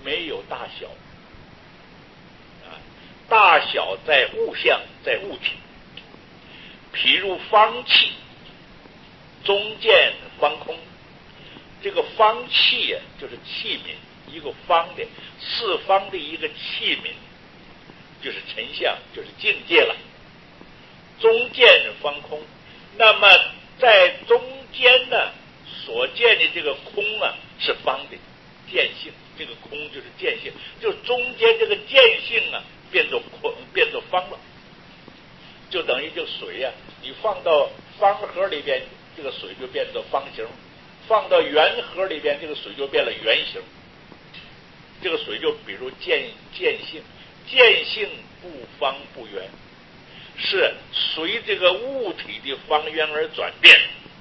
没有大小啊，大小在物象，在物体。譬如方器，中见方空。这个方器啊，就是器皿，一个方的四方的一个器皿，就是成像，就是境界了。中见方空，那么在中间呢，所见的这个空啊是方的见性，这个空就是见性，就中间这个见性啊变作空，变作方了，就等于这个水啊，你放到方盒里边，这个水就变作方形；放到圆盒里边，这个水就变了圆形。这个水就比如见性，见性不方不圆，是随这个物体的方圆而转变。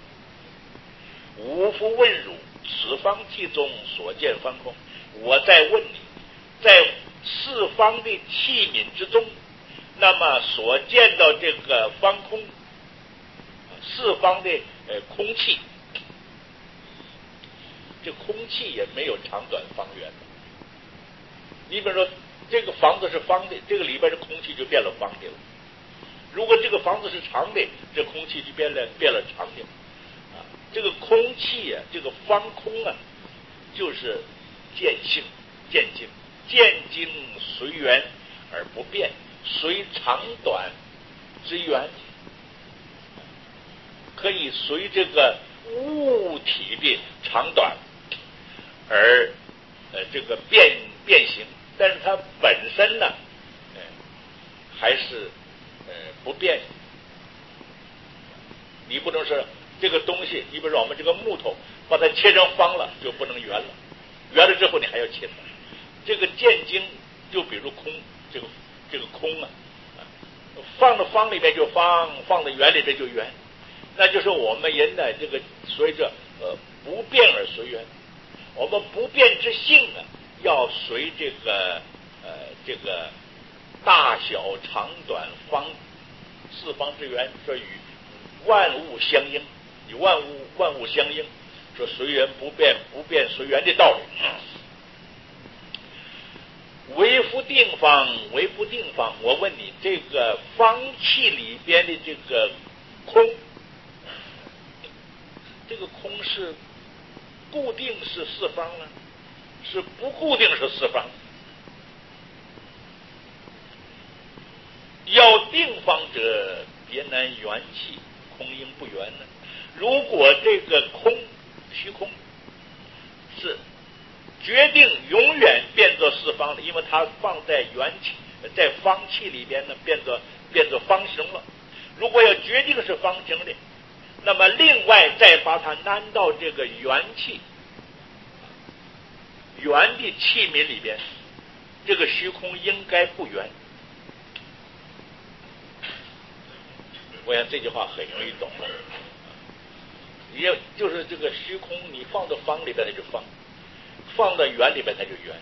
吾复问汝，此方器中所见方空。我在问你，在四方的器皿之中，那么所见到这个方空，四方的空气，这空气也没有长短方圆。你比如说，这个房子是方的，这个里边的空气就变了方的了。如果这个房子是长的，这空气就变了长的。啊，这个空气啊，这个方空啊，就是见性，见境随缘而不变，随长短之缘，可以随这个物体的长短而这个变形，但是它本身呢，还是不变。你不能说这个东西，你比如说我们这个木头，把它切成方了就不能圆了，圆了之后你还要切它。这个见经就比如空，这个空啊，放到方里面就方，放到圆里面就圆。那就是我们人的这个随着不变而随缘，我们不变之性啊，要随这个大小长短方四方之缘，说与万物相应，与万物相应，说随缘不变，不变随缘的道理。为夫定方，为不定方。我问你，这个方器里边的这个空，这个空是固定是四方呢，是不固定是四方？要定方者，别难圆气，空应不圆呢。如果这个空虚空是决定永远变作四方的，因为它放在圆气，在方气里边呢，变作方形了。如果要决定是方形的，那么另外再把它安到这个圆气圆的器皿里边，这个虚空应该不圆。我想这句话很容易懂了，也就是这个虚空，你放到方里边它就方，放到圆里边它就圆。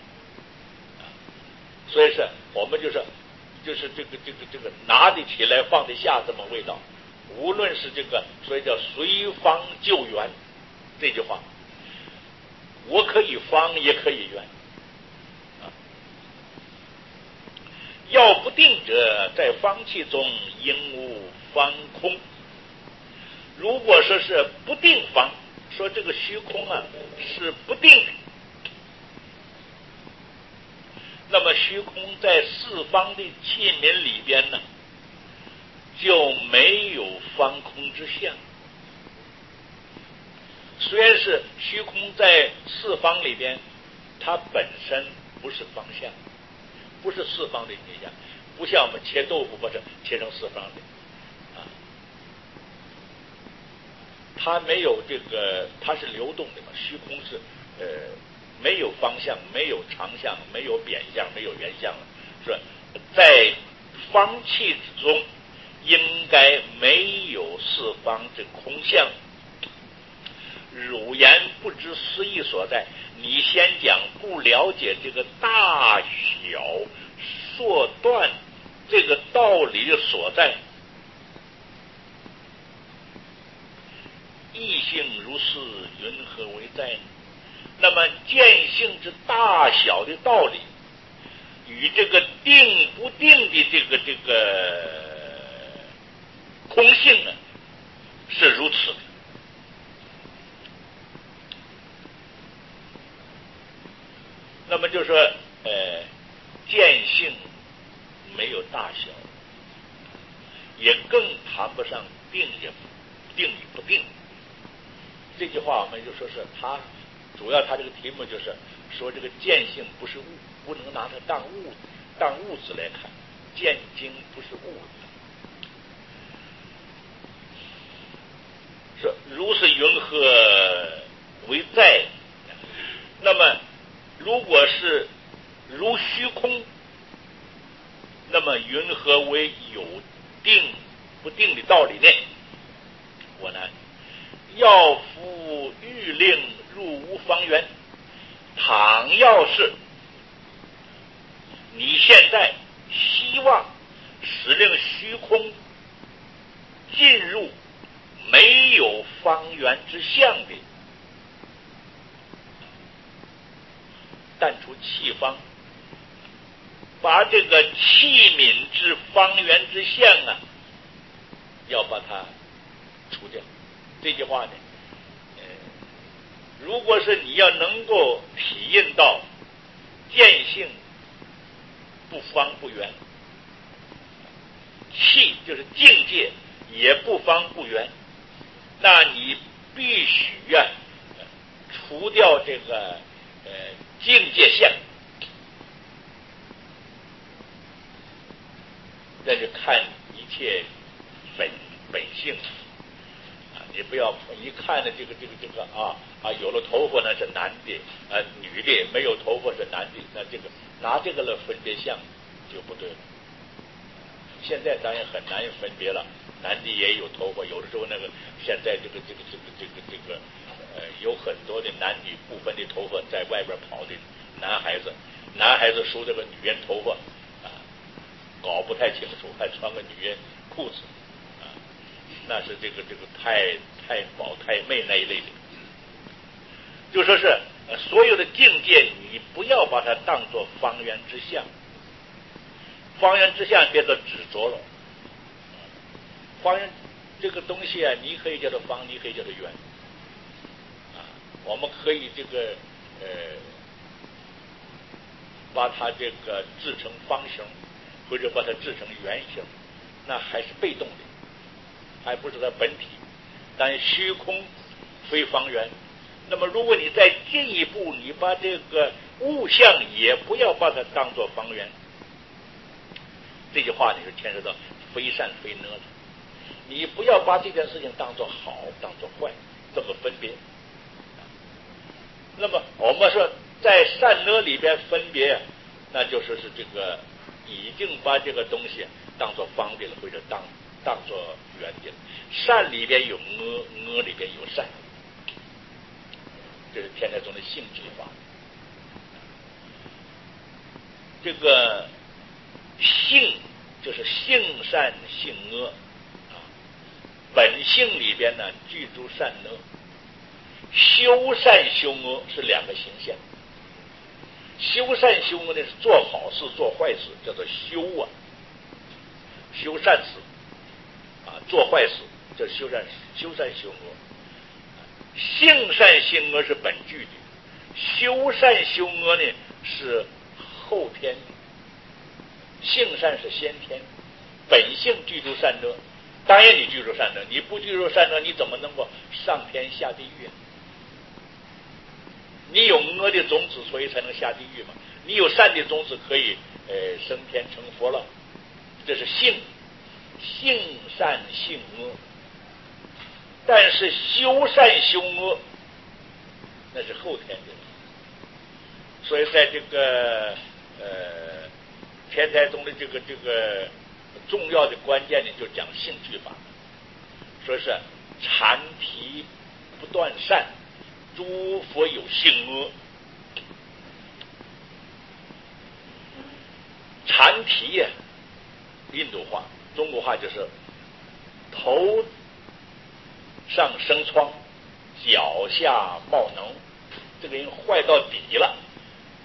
所以是我们就是这个拿得起来放得下这么味道。无论是这个，所以叫随方就圆这句话，我可以方也可以圆。要不定者，在方气中应无方空。如果说是不定方，说这个虚空啊是不定的，那么虚空在四方的器皿里边呢，就没有方空之相。虽然是虚空在四方里边，它本身不是方向，不是四方的形象，不像我们切豆腐把它切成四方的啊，它没有这个，它是流动的嘛。虚空是没有方向，没有长相，没有扁相，没有圆相了，是在方气之中应该没有四方这空相。汝言不知思义所在，你先讲不了解这个大小缩断这个道理的所在。异性如是，云何为在呢？那么见性之大小的道理，与这个定不定的这个空性呢，是如此的。那么就说，见性没有大小，也更谈不上定与不定。这句话我们就说是他主要他这个题目就是说这个见性不是物，不能拿它当物质来看，见经不是物。说如是云何为在？那么如果是如虚空，那么云何为有定不定的道理呢？我呢，要夫欲令入无方圆，倘要是你现在希望使令虚空进入没有方圆之相的，但除气方，把这个器皿之方圆之相啊，要把它除掉。这句话呢，如果是你要能够体验到见性不方不圆，气就是境界也不方不圆，那你必须除掉这个境界相，那就看一切本性啊！你不要一看的这个有了头发呢是男的女的，没有头发是男的，那这个拿这个来分别相就不对了。现在当然很难分别了，男的也有头发，有的时候那个现在这个有很多的男女不分的头发在外边跑的男孩子梳这个女人头发搞不太清楚，还穿个女人裤子那是这个太保太妹那一类的。就说是所有的境界，你不要把它当作方圆之相，方圆之相别做执着了。方圆这个东西你可以叫做方，你可以叫做圆我们可以这个把它这个制成方形，或者把它制成圆形，那还是被动的，还不是它本体。但虚空非方圆，那么如果你再进一步，你把这个物象也不要把它当作方圆，这句话你就牵涉到非善非恶了。你不要把这件事情当作好当作坏这么分别。那么我们说在善恶里边分别，那就是这个已经把这个东西当作方的了，或者当作圆的了。善里边有恶，恶里边有善，这是天台宗的性质法。这个性就是性善性恶本性里边呢具足善恶，修善修恶是两个形象。修善修恶呢是做好事做坏事，叫做修修善事做坏事叫修善修恶。性善性恶是本具的，修善修恶呢是后天的。性善是先天，本性具足善恶。当然你具足善恶，你不具足善恶，你怎么能够上天下地狱你有恶的种子，所以才能下地狱嘛。你有善的种子，可以升天成佛了。这是性善性恶。但是修善修恶那是后天的。所以在这个天台宗的这个重要的关键呢，就讲性具法，说是禅提不断善，诸佛有性恶。禅提印度话，中国话就是头上生疮，脚下冒脓，这个人坏到底了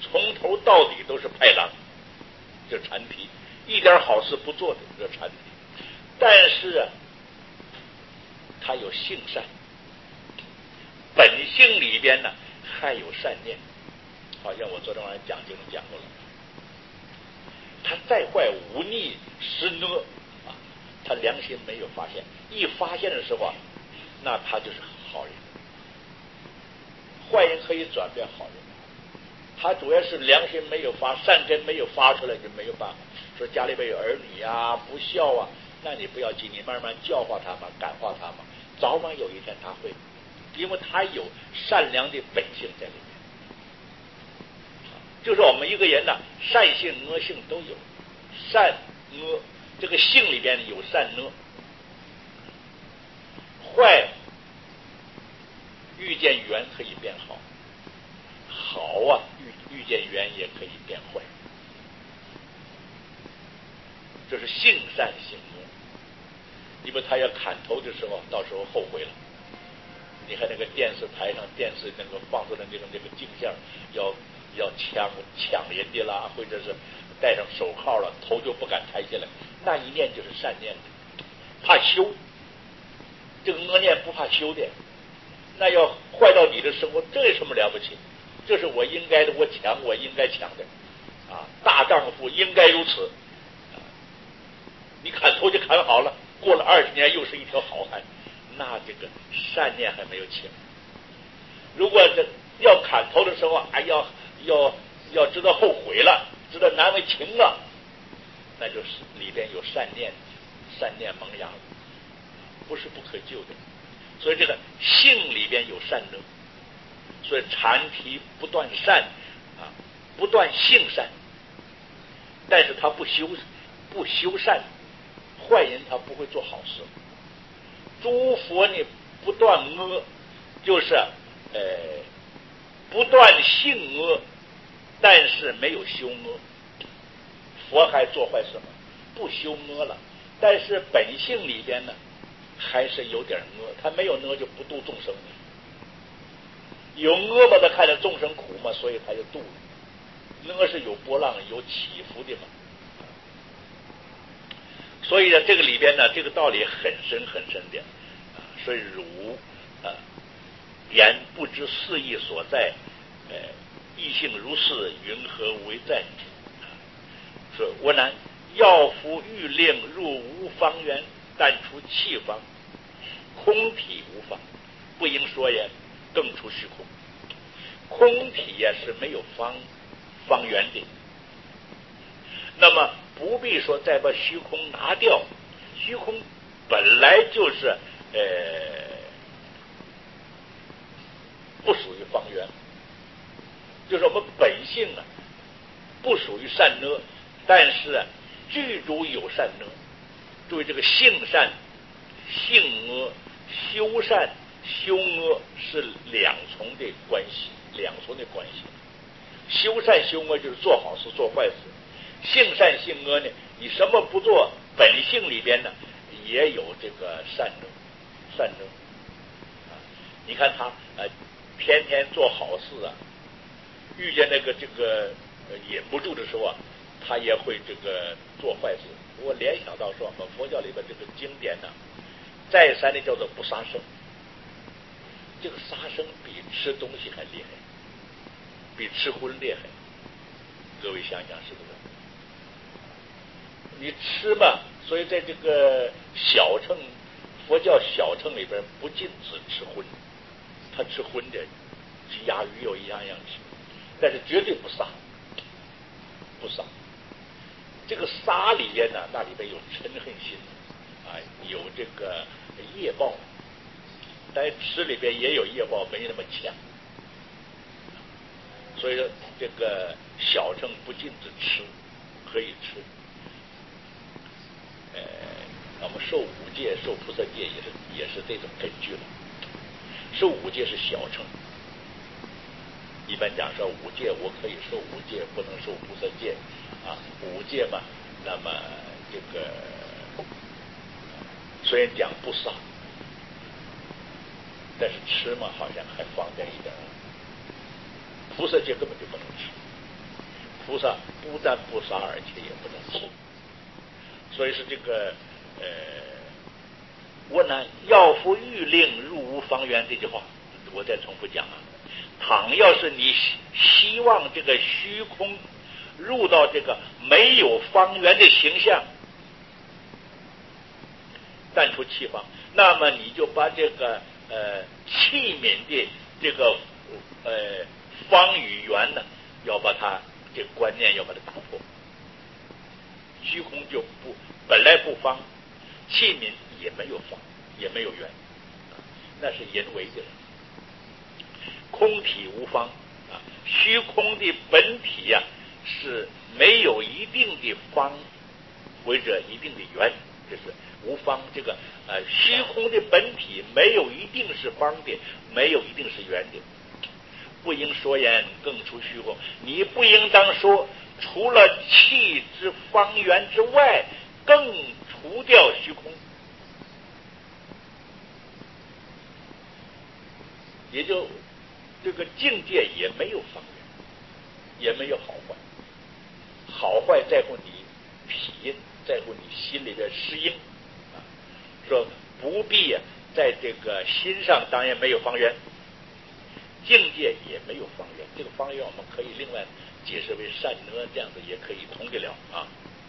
从头到底都是派狼，这禅体一点好事不做的这禅体。但是啊，他有性善，本性里边呢还有善念。好像我昨天晚上讲经讲过了，他再坏无逆失呢啊，他良心没有发现，一发现的时候啊，那他就是好人。坏人可以转变好人，他主要是良心没有发，善根没有发出来，就没有办法。说家里边有儿女啊，不孝啊，那你不要急，你慢慢教化他嘛，感化他嘛，早晚有一天他会，因为他有善良的本性在里面。就是我们一个人呢，善性恶性都有，善恶这个性里边有善恶，坏遇见缘可以变好，好啊遇见缘也可以变坏，这是性善性恶。因为他要砍头的时候，到时候后悔了。你看那个电视台上电视那个放出的那个镜像，要抢人的啦，或者是戴上手铐了，头就不敢抬起来，那一念就是善念的，怕修。这个恶念不怕修的，那要坏到你的时候，这有什么了不起？这是我应该的，我应该抢的啊！大丈夫应该如此。你砍头就砍好了，过了20年又是一条好汉，那这个善念还没有起来。如果这要砍头的时候，哎要知道后悔了，知道难为情了，那就是里边有善念萌芽了，不是不可救的。所以这个性里边有善恶，所以禅体不断善啊，不断性善，但是他不修善，坏人他不会做好事。诸佛呢不断恶，就是不断性恶，但是没有修恶。佛还做坏事吗？不修恶了，但是本性里边呢还是有点恶，他没有恶就不度众生。有恶嘛，他看着众生苦嘛，所以他就度。恶是有波浪有起伏的嘛。所以呢，这个里边呢，这个道理很深很深的所以儒言不知四义所在，异性如是，云何为在？说我南药服欲令入无方圆，但出气方，空体无方，不应说也，更出虚空。空体呀是没有方圆的，那么不必说再把虚空拿掉，虚空本来就是不属于方圆，就是我们本性啊不属于善恶，但是具足有善恶。注意这个性善性恶，修善修恶是两重的关系。修善修恶就是做好事做坏事，性善性恶呢，你什么不做，本性里边呢也有这个善恶。你看他天天做好事啊，遇见这个忍不住的时候啊，他也会这个做坏事。我联想到说，我们佛教里边这个经典呢，再三的叫做不杀生。这个杀生比吃东西还厉害，比吃荤厉害。各位想想是不是？你吃嘛，所以在这个小乘佛教小乘里边不禁止吃荤，他吃荤的鸡鸭鱼肉一样吃，但是绝对不杀。这个杀里边呢，那里边有嗔恨心有这个业报，但吃里边也有业报，没那么强。所以说这个小乘不禁止吃，可以吃。我们受五戒受菩萨戒也是这种根据了。受五戒是小乘，一般讲说五戒我可以受五戒，不能受菩萨戒五戒嘛，那么这个虽然讲不杀，但是吃嘛好像还方便一点。菩萨戒根本就不能吃， 菩萨不但不杀，而且也不能死。所以是这个我呢，药夫欲令入无方圆这句话，我再重复讲啊。倘要是你希望这个虚空入到这个没有方圆的形象，淡出气方，那么你就把这个器皿的这个方与圆呢，要把它这个观念要把它打破。虚空就不本来不方，器皿也没有方，也没有圆，那是人为的。空体无方啊，虚空的本体呀，是没有一定的方或者一定的圆，就是无方。这个虚空的本体没有一定是方的，没有一定是圆的。不应说言更出虚空，你不应当说除了气之方圆之外，更除掉虚空。也就这个境界也没有方圆，也没有好坏，好坏在乎你体印，在乎你心里的适应啊。说不必在这个心上，当然没有方圆，境界也没有方圆。这个方圆我们可以另外解释为善呢，这样子也可以通得了啊。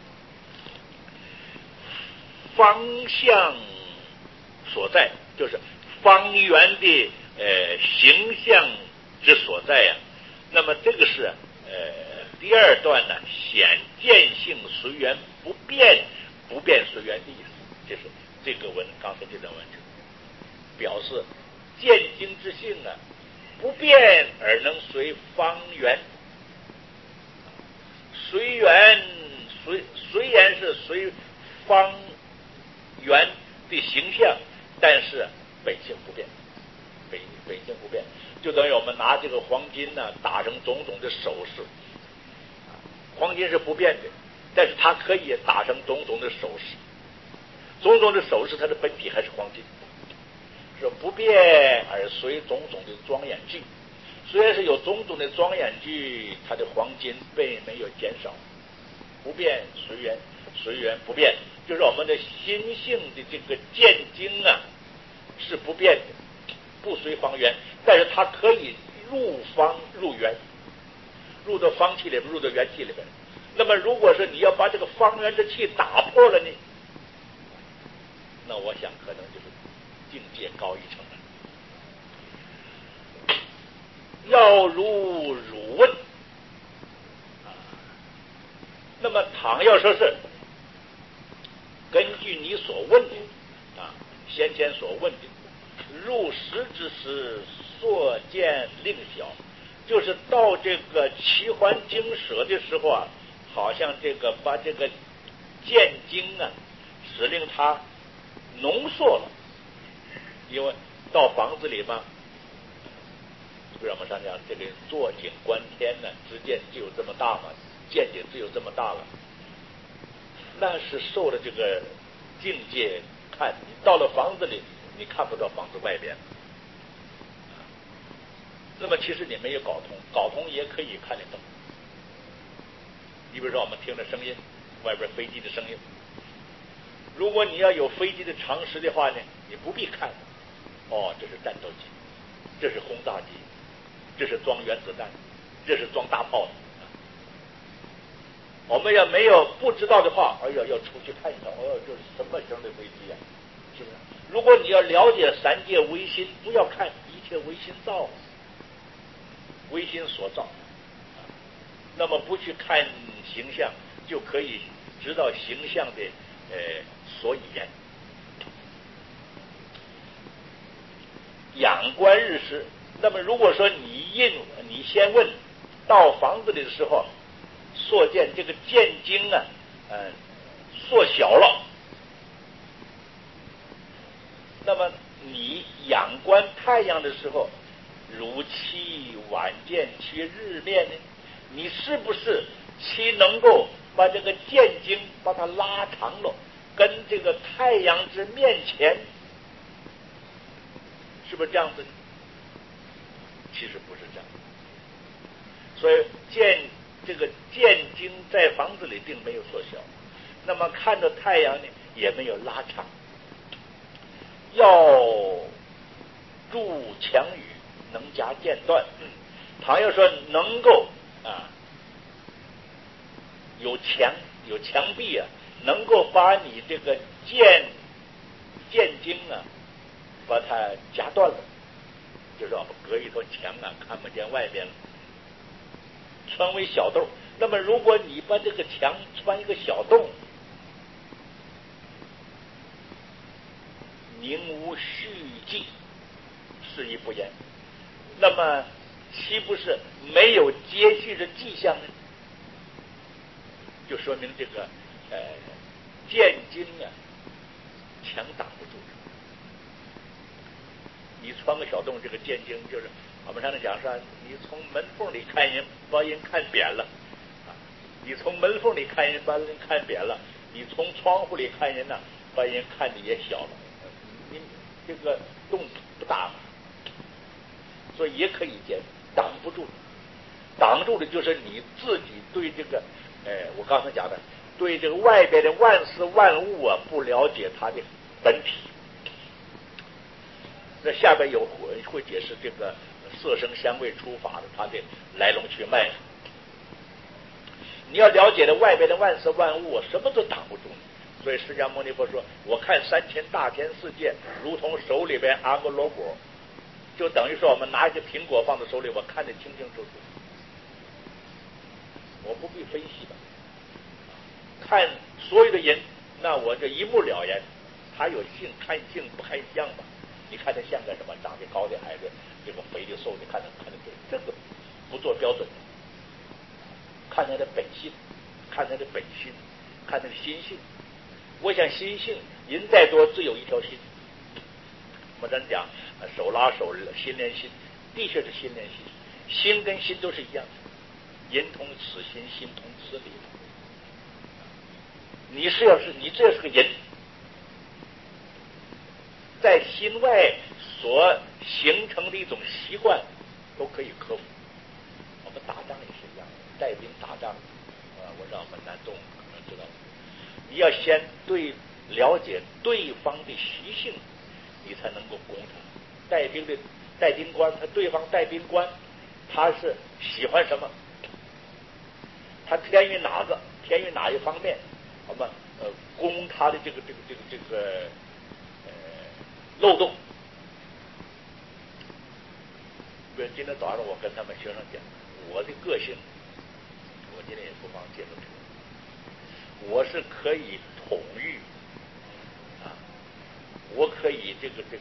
方向所在，就是方圆的形象之所在呀。那么这个是第二段呢，显见性随缘，不变不变随缘的意思，就是这个文刚才这段文字表示见经之性啊，不变而能随方圆，随缘虽然是随方圆的形象，但是本性不变，本性不变，就等于我们拿这个黄金呢打成种种的首饰，黄金是不变的，但是它可以打成种种的首饰，种种的首饰它的本体还是黄金，是不变而随种种的庄严具。虽然是有种种的庄严具，它的黄金并没有减少，不变随缘，随缘不变，就是我们的心性的这个见经啊是不变的，不随方圆，但是它可以入方入圆，入到方气里边，入到元气里边。那么如果是你要把这个方圆之气打破了呢，那我想可能就是境界高一层了。要如汝问那么倘要说是根据你所问的先前所问的入实之时所见令小，就是到这个奇环经舍的时候啊，好像这个把这个见经啊使令它浓缩了。因为到房子里嘛，比如我们上讲这个坐井观天呢，知见就有这么大嘛，见解只有这么大了，那是受了这个境界看，你到了房子里你看不到房子外边。那么其实你没有搞通，搞通也可以看得懂。你比如说我们听着声音，外边飞机的声音，如果你要有飞机的常识的话呢，你不必看，哦，这是战斗机，这是轰炸机，这是装原子弹，这是装大炮的。我们要没有不知道的话，哎呀，要出去看一看，这是什么型的飞机呀？是不是？如果你要了解三界唯心，不要看一切唯心造，唯心所造，那么不去看形象，就可以知道形象的所以然。仰观日时，那么如果说你先问到房子里的时候，所见这个见经啊，缩小了，那么你仰观太阳的时候，如期晚见其日面呢？你是不是其能够把这个见经把它拉长了，跟这个太阳之面前，是不是这样子呢？其实不是这样。所以见这个渐经在房子里并没有缩小，那么看着太阳呢也没有拉长。要筑墙宇，能夹间断。倘要说能够有墙壁啊，能够把你这个渐经啊，把它夹断了，就是说隔一头墙啊，看不见外边了，穿为小洞。那么如果你把这个墙穿一个小洞，宁无续迹，是以不言。那么岂不是没有接续的迹象呢？就说明这个渐经啊，墙挡不住。你穿个小洞，这个渐经就是我们常常讲说，你从门缝里看人，把人看扁了；你从门缝里看人，把人看扁了；你从窗户里看人呢，把人看的也小了。你这个洞不大嘛，所以也可以见挡不住。挡住的就是你自己对这个我刚才讲的，对这个外边的万事万物啊不了解它的本体。那下边有会解释这个色声香味触法的它的来龙去脉。你要了解的外边的万事万物，什么都挡不住你。所以释迦牟尼佛说，我看3000大千世界如同手里边阿摩罗果，就等于说我们拿一个苹果放在手里，我看得清清楚楚，我不必分析吧。看所有的人，那我这一目了然，他有性看性不看相吧。你看他像干什么？长得高的矮的，这个肥的瘦的，看得对，这个不做标准的。看他的本性，看他的本心，看他的心性。我想心性，人再多只有一条心。我们讲手拉手，心连心，的确是心连心，心跟心都是一样的，人同此心，心同此理。你这要是个人，在心外所形成的一种习惯都可以克服。我们打仗也是一样，带兵打仗我让我们南东可能知道，你要先了解对方的习性，你才能够攻他。带兵官，他对方带兵官他是喜欢什么，他偏于哪一方面，我们攻他的这个漏洞。比如今天早上我跟他们学生讲，我的个性，我今天也不妨介绍出来，我是可以统御我可以这个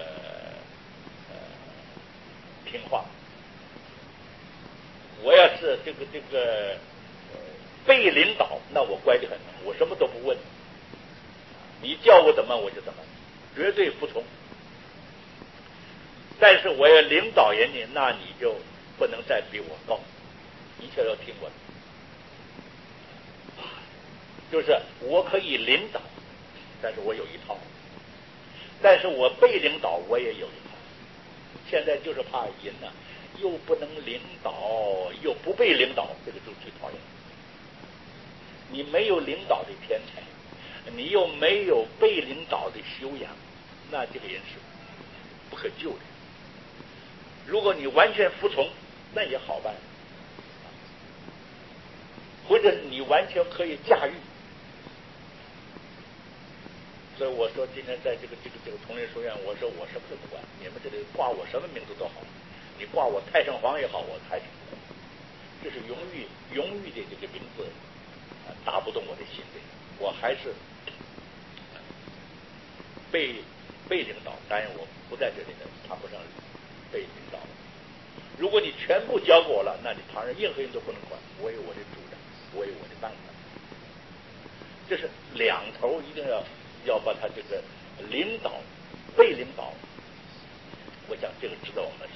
听话。我要是这个被领导，那我乖得很，我什么都不问，你叫我怎么我就怎么，绝对服从。但是我要领导人呢，那你就不能再比我高，一切要听我的。就是我可以领导，但是我有一套，但是我被领导我也有一套。现在就是怕人呢，又不能领导，又不被领导，这个就最讨厌。你没有领导的天才，你又没有被领导的修养，那这个人是不可救的。如果你完全服从，那也好办，或者是你完全可以驾驭。所以我说今天在这个同仁书院，我说我什么都不管，你们这里挂我什么名字都好，你挂我太上皇也好，我太上皇，这是荣誉的这个名字打不动我的心灵，我还是被领导。当然我不在这里的谈不上被领导。如果你全部交给我了，那你旁人任何人都不能管，我有我的主张，我有我的办法。这是两头一定要把他这个领导被领导，我想这个值得我们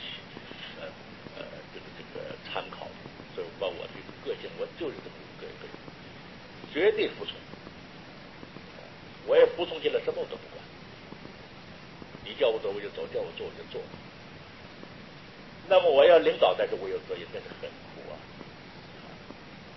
这个参考。所以把我的个性，我就是这么一个人，绝对服从。我也服从起来，什么我都不管，你叫我走我就走，叫我做我就做。那么我要领导，但是我有责任，这是很苦啊。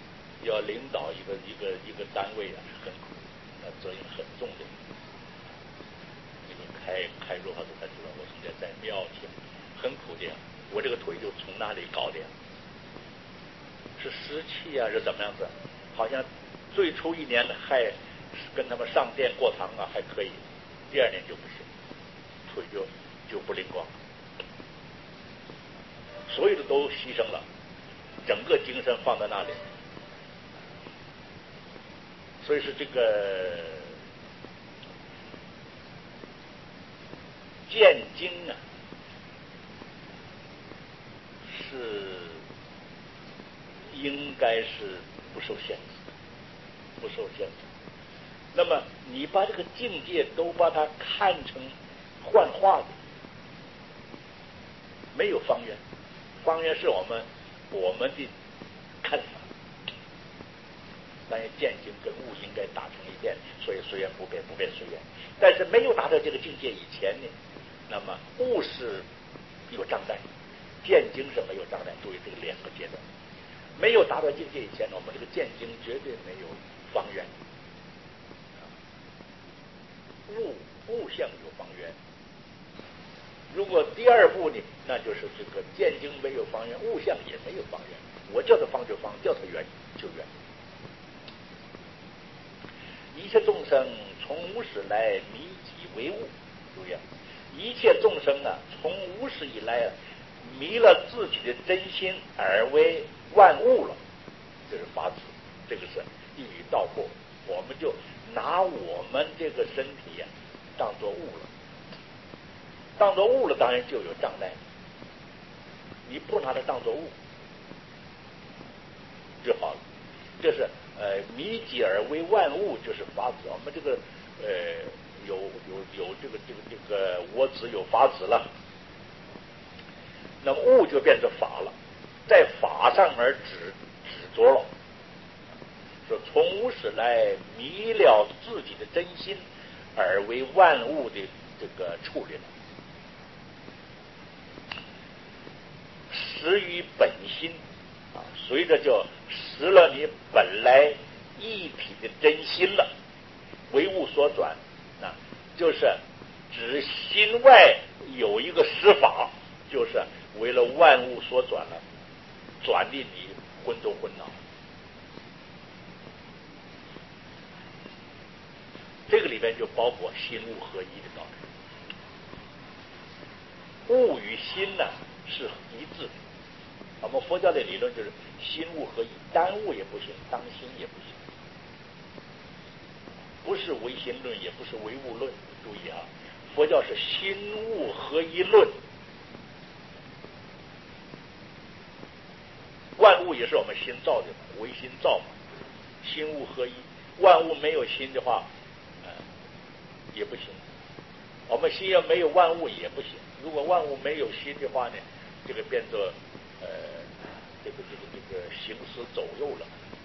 说领导一个单位啊是很苦，责任很重的。你们开罗哈都才知道，我从前在庙庭很苦的呀，我这个腿就从那里搞的呀，是湿气啊，是怎么样子？好像最初一年还跟他们上殿过堂啊还可以，第二年就不行，腿就不灵光了，所有的都牺牲了，整个精神放在那里。所以是这个见经啊，是应该是不受限制，不受限制。那么你把这个境界都把它看成幻化的，没有方圆，方圆是我们的看法。但是见经跟悟应该打成一片，所以随缘不变，不变随缘。但是没有达到这个境界以前呢，那么悟是有障碍，见经是没有障碍。注意这个两个阶段，没有达到境界以前，我们这个见经绝对没有方圆。悟相有方圆。如果第二步呢，那就是这个见经没有方圆，悟相也没有方圆。我叫它方就方，叫它圆就圆。一切众生从无始来迷己为物，注意啊！一切众生啊，从无始以来啊，迷了自己的真心而为万物了，这是法子，这个是一语道破。我们就拿我们这个身体啊，当作物了，当作物了，当然就有障碍。你不拿它当作物就好了，这是迷己而为万物，就是法子。我们这个有这个我执有法子了，那么物就变成法了，在法上而执着了。说从无始来迷了自己的真心，而为万物的这个处理了。失于本心啊，随着就失了你本来一体的真心了，为物所转啊，就是指心外有一个施法，就是为了万物所转了，转的你昏头昏脑。这个里边就包括心物合一的道理，物与心呢是一致的。我们佛教的理论就是心物合一，单物也不行，当心也不行，不是唯心论，也不是唯物论。注意啊，佛教是心物合一论，万物也是我们心造的，唯心造嘛，心物合一。万物没有心的话，也不行。我们心要没有万物也不行。如果万物没有心的话呢，这个变作这个行尸走肉了。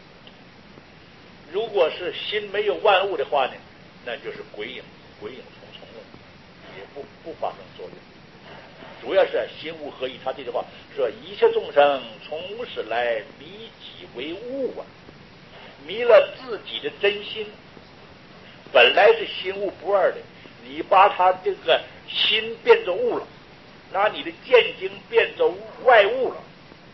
如果是心没有万物的话呢，那就是鬼影重重了，也不发生作用。主要是心物合一。他这句话说：一切众生从无始来迷己为物啊，迷了自己的真心。本来是心物不二的，你把他这个心变作物了，拿你的见经变作外物了。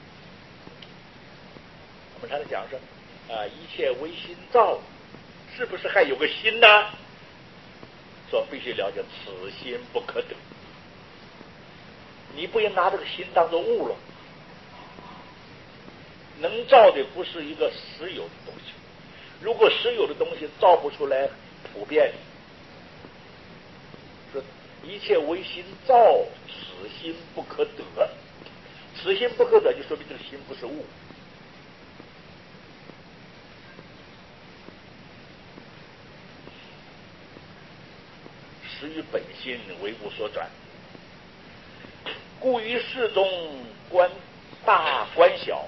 我们常常讲说一切唯心造，是不是还有个心呢？说必须了解，此心不可得。你不应拿这个心当作物了，能造的不是一个实有的东西。如果实有的东西造不出来普遍，说一切唯心造，此心不可得。此心不可得，就说明这个心不是物。实于本心，为物所转。故于事中观大观小。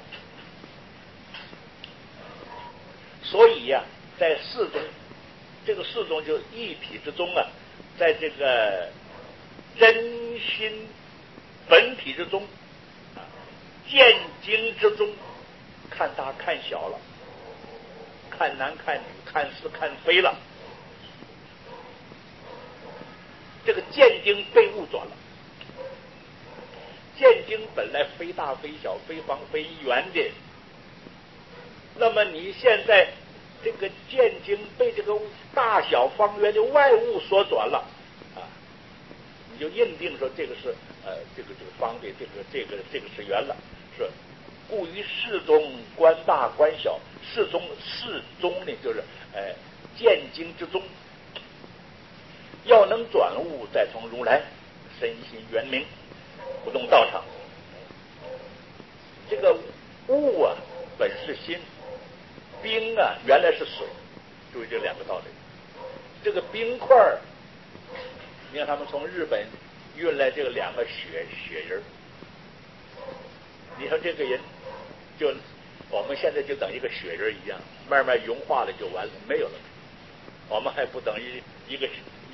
所以呀，在事中，这个事中就一体之中啊，在这个真心本体之中，见经之中，看大看小了。 看男看女看是看非了，这个见经被误转了。见经本来非大非小非方非圆的，那么你现在这个见经被这个大小方圆的外物所转了啊，你就认定说这个是这个方的，这个是圆了，是故于事中观大观小，事中呢就是见经之中，要能转物，再从如来身心圆明，不动道场。这个物啊本是心，冰啊原来是水，注意这两个道理。这个冰块你看他们从日本运来这个两个雪人，你说这个人就我们现在就等一个雪人一样，慢慢融化了就完了，没有了。我们还不等于一